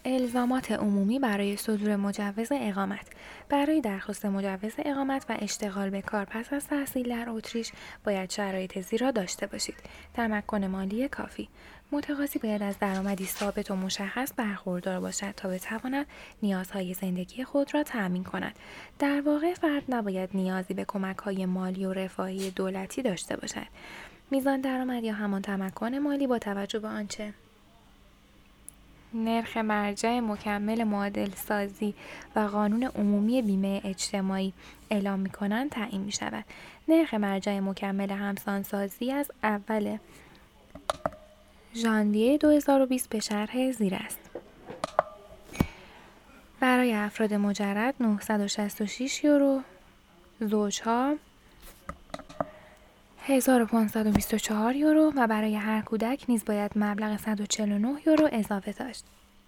الزامات عمومی برای صدور مجوز اقامت. برای درخواست مجوز اقامت و اشتغال به کار پس از تحصیل در اتریش باید شرایط زیر را داشته باشید. تمکن مالی کافی. متقاضی باید از درآمدی ثابت و مشخص برخوردار باشد تا بتواند نیازهای زندگی خود را تأمین کند. در واقع فرد نباید نیازی به کمک‌های مالی و رفاهی دولتی داشته باشد. میزان درآمد یا همان تمکن مالی با توجه به آنچه نرخ مرجع مکمل معادل سازی و قانون عمومی بیمه اجتماعی اعلام می‌کنند تعیین می‌شود. نرخ مرجع مکمل همسانسازی از اول ژانویه 2020 به شرح زیر است. برای افراد مجرد 966 یورو، زوجها 1524 یورو و برای هر کودک نیز باید مبلغ 149 یورو اضافه داشت.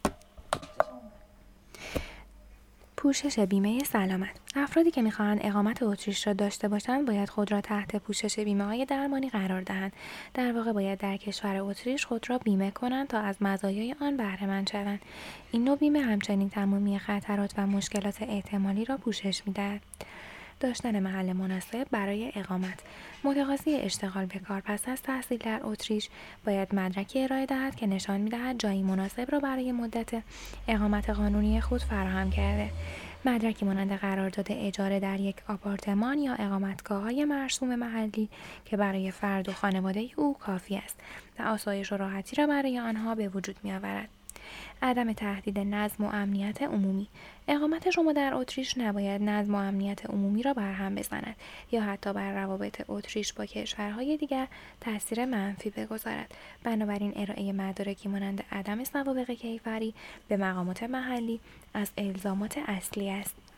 پوشش بیمه سلامت. افرادی که می‌خواهند اقامت اتریش را داشته باشند باید خود را تحت پوشش بیمه‌های درمانی قرار دهند. در واقع باید در کشور اتریش خود را بیمه کنند تا از مزایای آن بهره‌مند شوند. این نوع بیمه همچنین تمامی خطرات و مشکلات احتمالی را پوشش می‌دهد. داشتن محل مناسب برای اقامت. متقاضی اشتغال به کار پس از تحصیل در اتریش باید مدرکی ارائه دهد که نشان می‌دهد جایی مناسب را برای مدت اقامت قانونی خود فراهم کرده. مدرکی مانند قرارداد اجاره در یک آپارتمان یا اقامتگاه‌های مرسوم محلی که برای فرد و خانواده او کافی است و آسایش و راحتی را برای آنها به وجود می‌آورد. عدم تهدید نظم و امنیت عمومی. اقامت شما در اتریش نباید نظم و امنیت عمومی را برهم بزند یا حتی بر روابط اتریش با کشورهای دیگر تاثیر منفی بگذارد. بنابراین ارائه مدارکی مانند عدم سوابق کیفری به مقامات محلی از الزامات اصلی است.